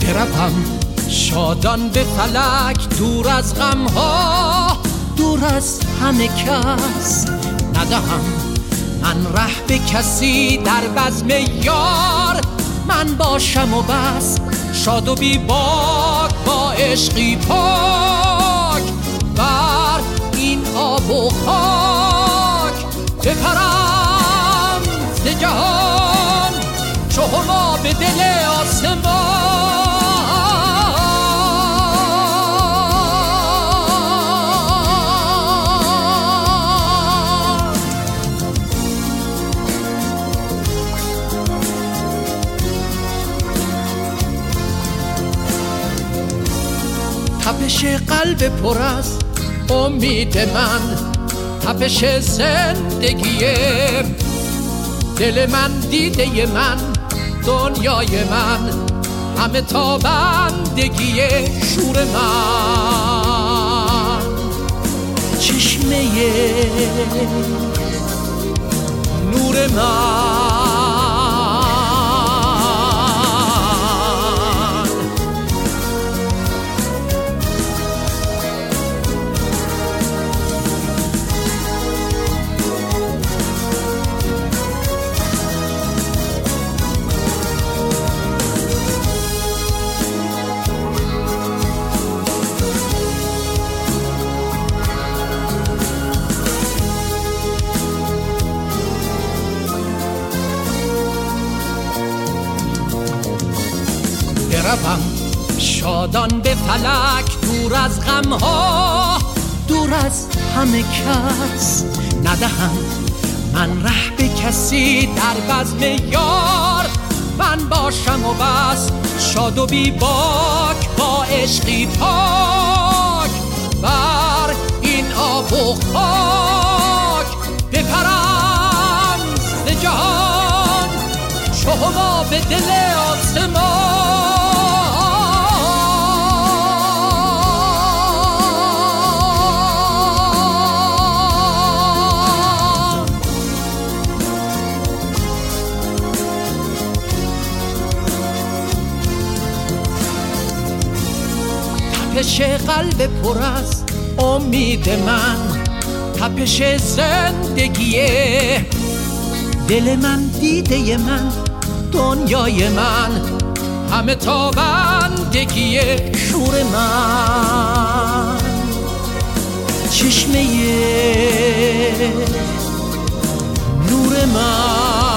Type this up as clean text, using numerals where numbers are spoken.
بروم شادان به فلک، دور از غمها، دور از همه کس. ندهم من ره به کسی، در بزم یار من باشم و بس. شاد و بی باک با عشقی پاک، بر این آب و خاک بپرم ز جهان، چو هما به دل آسمان. تپش قلب پر از امید من، تپش زندگی دل من، دیده من، دنیای من، همه تابندگی شور من. چشمه نور من، بروم شادان به فلک، دور از غمها، دور از همه کس. ندهم من ره به کسی، در بزم یار من باشم و بس. شاد و بی باک با عشقی پاک، بر این آب و خاک بپرم ز جهان، چو هما به دل آسمان. تپش قلب پر از امید من، تپش زندگی دل من، دیده من، دنیای من، همه تابندگی شور من. چشمه نور من.